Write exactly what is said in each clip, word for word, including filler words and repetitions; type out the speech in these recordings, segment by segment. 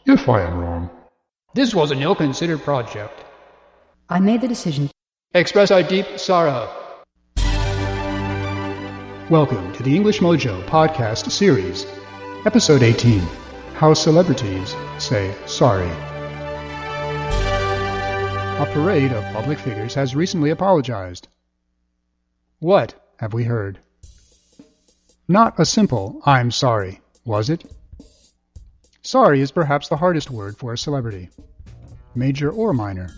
if I am wrong. This was an ill-considered project. I made the decision. Express our deep sorrow. Welcome to the English Mojo podcast series, episode eighteen, How Celebrities Say Sorry. A parade of public figures has recently apologized. What have we heard? Not a simple, I'm sorry, was it? Sorry is perhaps the hardest word for a celebrity, major or minor.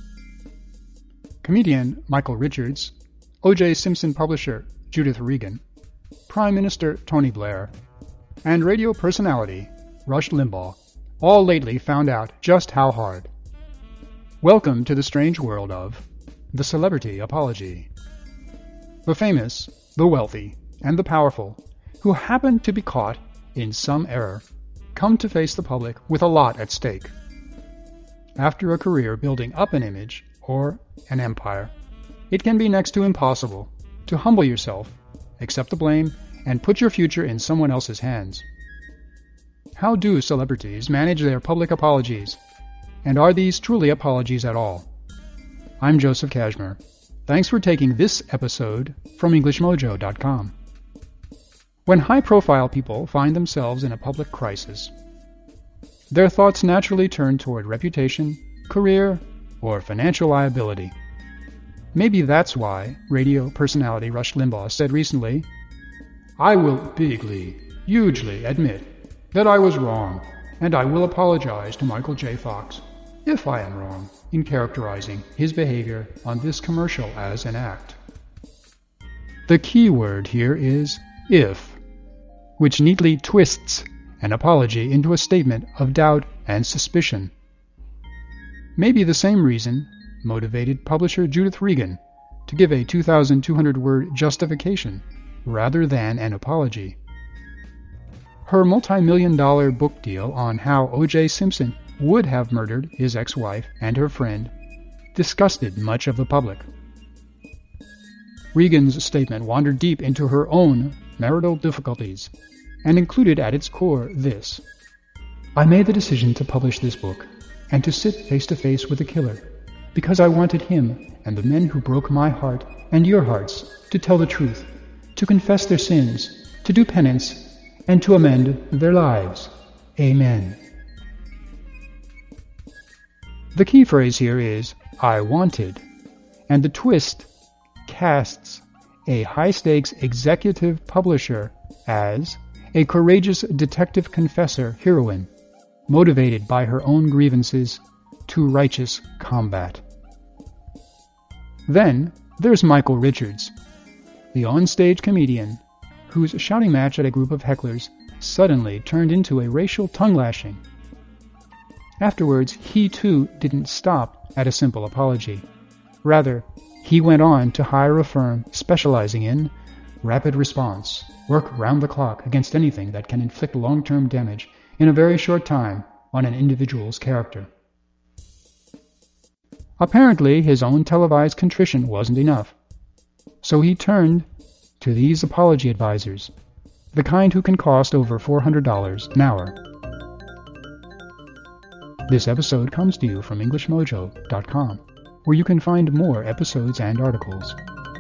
Comedian Michael Richards, O J Simpson publisher Judith Regan, Prime Minister Tony Blair, and radio personality Rush Limbaugh all lately found out just how hard. Welcome to the strange world of the celebrity apology. The famous, the wealthy, and the powerful, who happen to be caught in some error, come to face the public with a lot at stake. After a career building up an image, or an empire, it can be next to impossible to humble yourself, accept the blame, and put your future in someone else's hands. How do celebrities manage their public apologies? And are these truly apologies at all? I'm Joseph Kashmer. Thanks for taking this episode from English Mojo dot com. When high-profile people find themselves in a public crisis, their thoughts naturally turn toward reputation, career, or financial liability. Maybe that's why radio personality Rush Limbaugh said recently, "I will bigly, hugely admit that I was wrong, and I will apologize to Michael J. Fox if I am wrong in characterizing his behavior on this commercial as an act." The key word here is if, which neatly twists an apology into a statement of doubt and suspicion. Maybe the same reason motivated publisher Judith Regan to give a two thousand two hundred word justification rather than an apology. Her multi-million dollar book deal on how O J Simpson would have murdered his ex-wife and her friend disgusted much of the public. Regan's statement wandered deep into her own marital difficulties and included at its core this: "I made the decision to publish this book and to sit face-to-face with the killer because I wanted him and the men who broke my heart and your hearts to tell the truth, to confess their sins, to do penance, and to amend their lives. Amen." The key phrase here is, "I wanted," and the twist casts a high-stakes executive publisher as a courageous detective confessor heroine, motivated by her own grievances to righteous combat. Then there's Michael Richards, the on-stage comedian whose shouting match at a group of hecklers suddenly turned into a racial tongue-lashing. Afterwards, he too didn't stop at a simple apology. Rather, he went on to hire a firm specializing in rapid response, work round the clock against anything that can inflict long-term damage in a very short time on an individual's character. Apparently, his own televised contrition wasn't enough, so he turned to these apology advisors, the kind who can cost over four hundred dollars an hour. This episode comes to you from English Mojo dot com, where you can find more episodes and articles.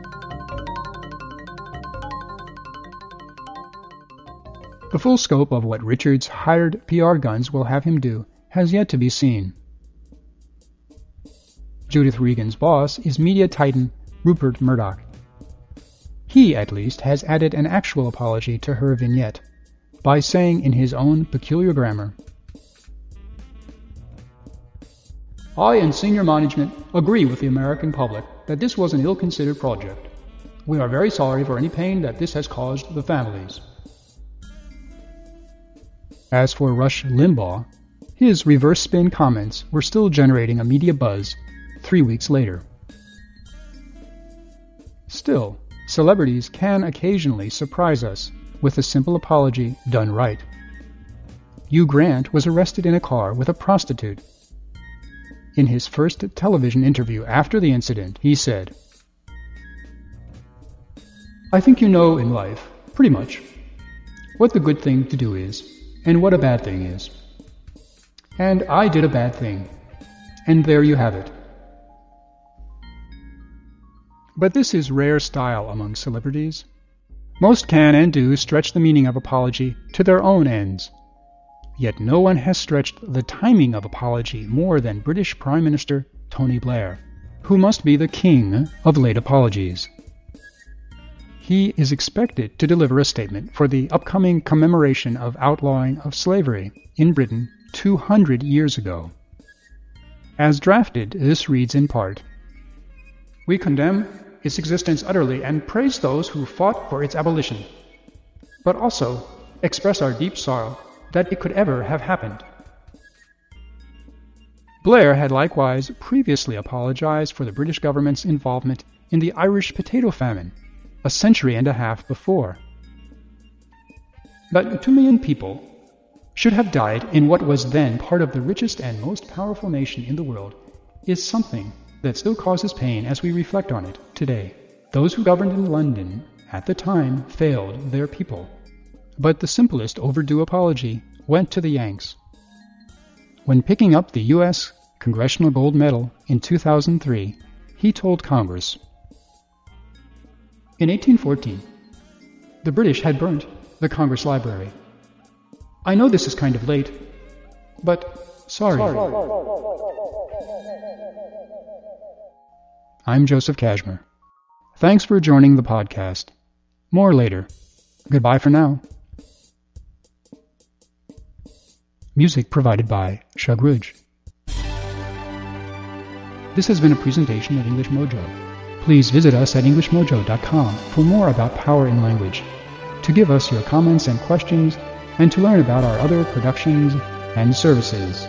The full scope of what Richards' hired P R guns will have him do has yet to be seen. Judith Regan's boss is media titan Rupert Murdoch. He, at least, has added an actual apology to her vignette by saying in his own peculiar grammar, "I and senior management agree with the American public that this was an ill-considered project. We are very sorry for any pain that this has caused the families." As for Rush Limbaugh, his reverse spin comments were still generating a media buzz three weeks later. Still, celebrities can occasionally surprise us with a simple apology done right. Hugh Grant was arrested in a car with a prostitute. In his first television interview after the incident, he said, "I think you know in life, pretty much, what the good thing to do is, and what a bad thing is. and I did a bad thing. And there you have it. But this is rare style among celebrities. Most can and do stretch the meaning of apology to their own ends. Yet no one has stretched the timing of apology more than British Prime Minister Tony Blair, who must be the king of late apologies. He is expected to deliver a statement for the upcoming commemoration of outlawing of slavery in Britain two hundred years ago. As drafted, this reads in part, "We condemn its existence utterly and praise those who fought for its abolition, but also express our deep sorrow that it could ever have happened." Blair had likewise previously apologized for the British government's involvement in the Irish potato famine a century and a half before. That two million people should have died in what was then part of the richest and most powerful nation in the world is something that still causes pain as we reflect on it today. Those who governed in London at the time failed their people. But the simplest overdue apology went to the Yanks. When picking up the U S Congressional Gold Medal in two thousand three, he told Congress, "In eighteen fourteen, the British had burnt the Congress Library. I know this is kind of late, but sorry." sorry. I'm Joseph Kashmer. Thanks for joining the podcast. More later. Goodbye for now. Music provided by Shug Ridge. This has been a presentation of English Mojo. Please visit us at english mojo dot com for more about Power in Language, to give us your comments and questions, and to learn about our other productions and services.